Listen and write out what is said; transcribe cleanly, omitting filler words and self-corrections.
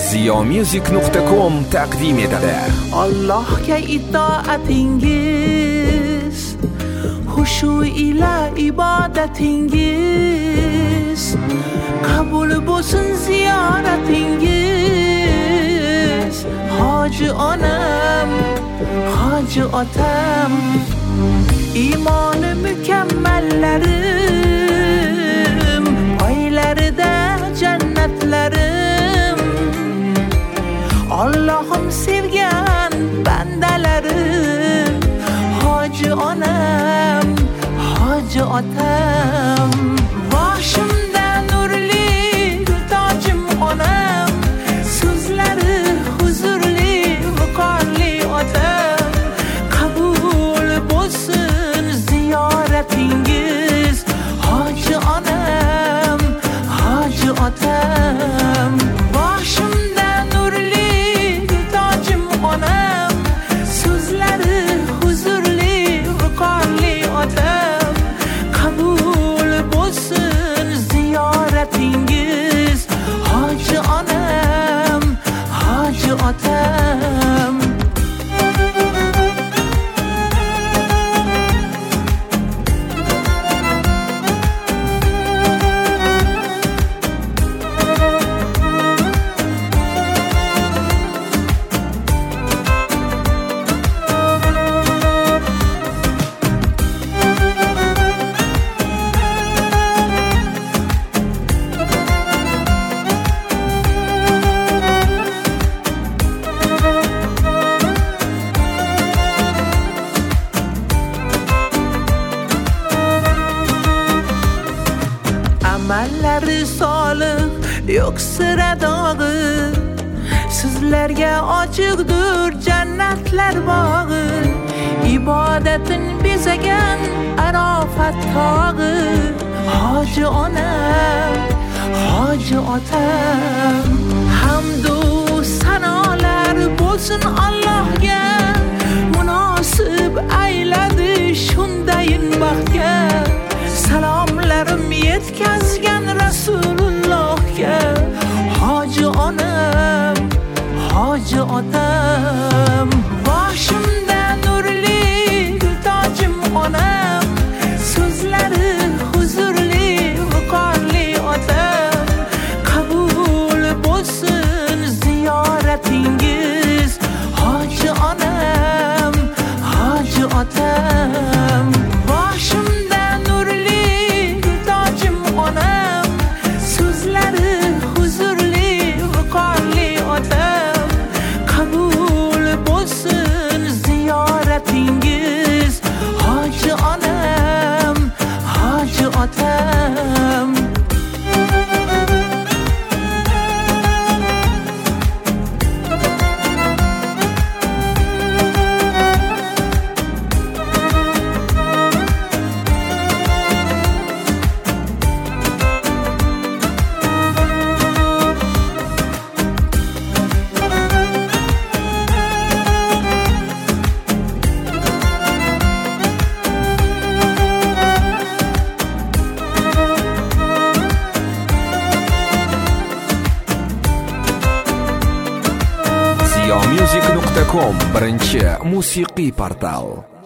ziyomusic.com taqdim etadi. Allohga itoatingiz, xushu ila ibodatingiz, qabul bo'lsin ziyoratingiz. Hoji onam, hoji otam, iymoni mukammallarim, oylarida jannatlarim, Allohim sevgan bandalarim. Hoji onam, hoji otam, boshimda nurli tojim onam, so'zlari huzurli viqorli otam. Qabul bo'lsin ziyoratingiz, hoji onam, hoji otam. Boshimda nurli tojim onam, so'zlari huzurli viqorli otam. Qabul bo'lsin ziyoratingiz, hoji onam, hoji otam. Amallari solih, yo'q sira dog'i, sizlarga ochiqdir jannatlar bog'i. Ibodatin bezagan arofat tog'i. Hoji onam, hoji otam, hamdu sanolar bo'lsin Allohga, munosib ayladi shundayin baxtga. Salomlarim yetkazgan Rasulullohga. Hoji onam, hoji otam, boshimda nurli tojim onam, so'zlari huzurli viqorli otam. Qabul bo'lsin ziyoratingiz, hoji onam, hoji otam. Boshimda nurli tojim onam, so'zlari huzurli viqorli otam. Qabul bo'lsin ziyoratingiz, hoji onam, hoji otam. ziyomusic.com birinchi musiqiy portal.